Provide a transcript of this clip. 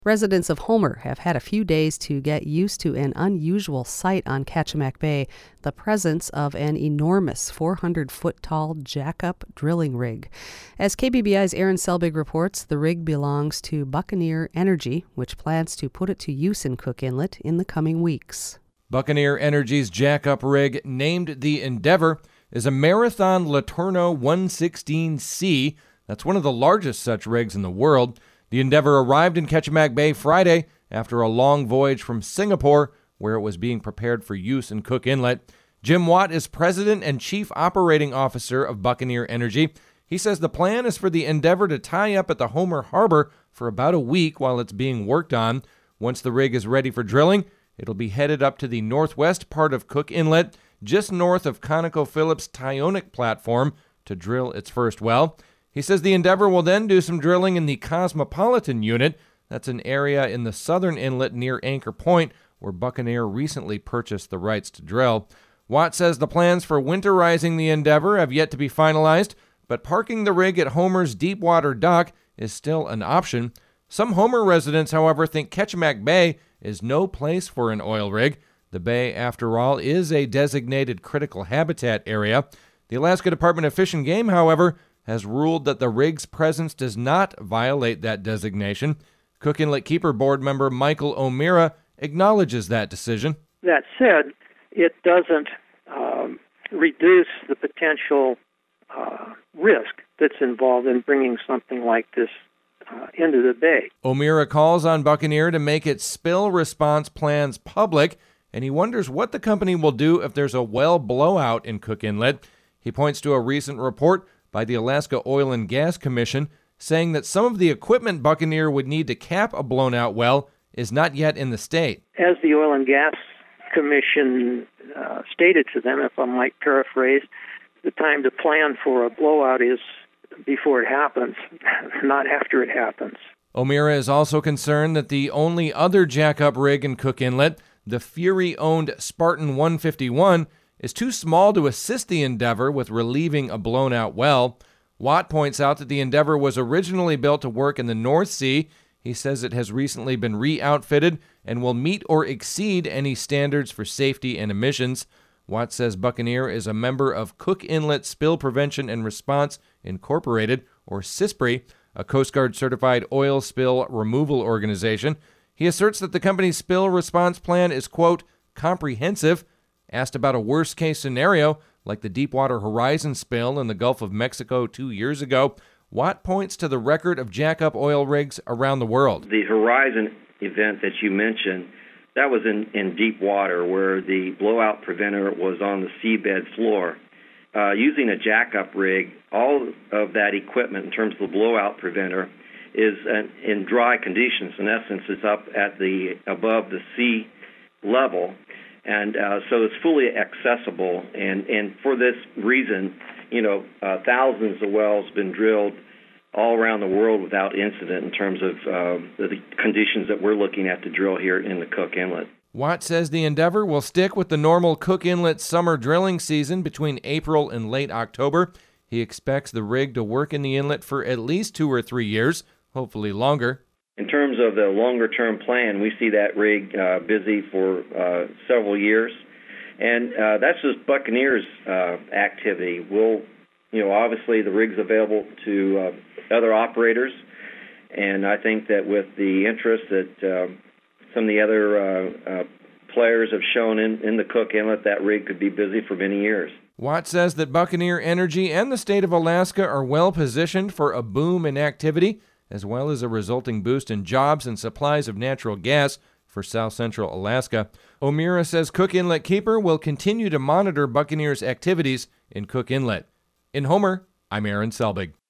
Residents of Homer have had a few days to get used to an unusual sight on Kachemak Bay, the presence of an enormous 400-foot-tall jack-up drilling rig. As KBBI's Aaron Selbig reports, the rig belongs to Buccaneer Energy, which plans to put it to use in Cook Inlet in the coming weeks. Buccaneer Energy's jack-up rig, named the Endeavor, is a Marathon Letourneau 116C. That's one of the largest such rigs in the world. The Endeavor arrived in Kachemak Bay Friday after a long voyage from Singapore, where it was being prepared for use in Cook Inlet. Jim Watt is president and chief operating officer of Buccaneer Energy. He says the plan is for the Endeavor to tie up at the Homer Harbor for about a week while it's being worked on. Once the rig is ready for drilling, it'll be headed up to the northwest part of Cook Inlet, just north of ConocoPhillips' Tyonek platform, to drill its first well. He says the Endeavor will then do some drilling in the Cosmopolitan unit. That's an area in the southern inlet near Anchor Point, where Buccaneer recently purchased the rights to drill. Watt says the plans for winterizing the Endeavor have yet to be finalized, but parking the rig at Homer's deepwater dock is still an option. Some Homer residents, however, think Kachemak Bay is no place for an oil rig. The bay, after all, is a designated critical habitat area. The Alaska Department of Fish and Game, however, has ruled that the rig's presence does not violate that designation. Cook Inlet Keeper Board member Michael O'Meara acknowledges that decision. That said, it doesn't reduce the potential risk that's involved in bringing something like this into the bay. O'Meara calls on Buccaneer to make its spill response plans public, and he wonders what the company will do if there's a well blowout in Cook Inlet. He points to a recent report by the Alaska Oil and Gas Commission, saying that some of the equipment Buccaneer would need to cap a blown-out well is not yet in the state. As the Oil and Gas Commission stated to them, if I might paraphrase, the time to plan for a blowout is before it happens, not after it happens. O'Meara is also concerned that the only other jack-up rig in Cook Inlet, the Fury-owned Spartan 151, is too small to assist the Endeavor with relieving a blown-out well. Watt points out that the Endeavor was originally built to work in the North Sea. He says it has recently been re-outfitted and will meet or exceed any standards for safety and emissions. Watt says Buccaneer is a member of Cook Inlet Spill Prevention and Response Incorporated, or CISPRI, a Coast Guard-certified oil spill removal organization. He asserts that the company's spill response plan is, quote, comprehensive. Asked about a worst-case scenario, like the Deepwater Horizon spill in the Gulf of Mexico 2 years ago, Watt points to the record of jack-up oil rigs around the world. The Horizon event that you mentioned, that was in deep water where the blowout preventer was on the seabed floor. Using a jack-up rig, all of that equipment in terms of the blowout preventer is in dry conditions. In essence, it's up at above the sea level. And so it's fully accessible, and for this reason, thousands of wells have been drilled all around the world without incident in terms of the conditions that we're looking at to drill here in the Cook Inlet. Watt says the Endeavor will stick with the normal Cook Inlet summer drilling season between April and late October. He expects the rig to work in the inlet for at least 2 or 3 years, hopefully longer. In terms of the longer-term plan, we see that rig busy for several years, and that's just Buccaneer's activity. We'll, obviously the rig's available to other operators, and I think that with the interest that some of the other players have shown in the Cook Inlet, that rig could be busy for many years. Watt says that Buccaneer Energy and the state of Alaska are well positioned for a boom in activity, as well as a resulting boost in jobs and supplies of natural gas for South Central Alaska. O'Meara says Cook Inlet Keeper will continue to monitor Buccaneer's activities in Cook Inlet. In Homer, I'm Aaron Selbig.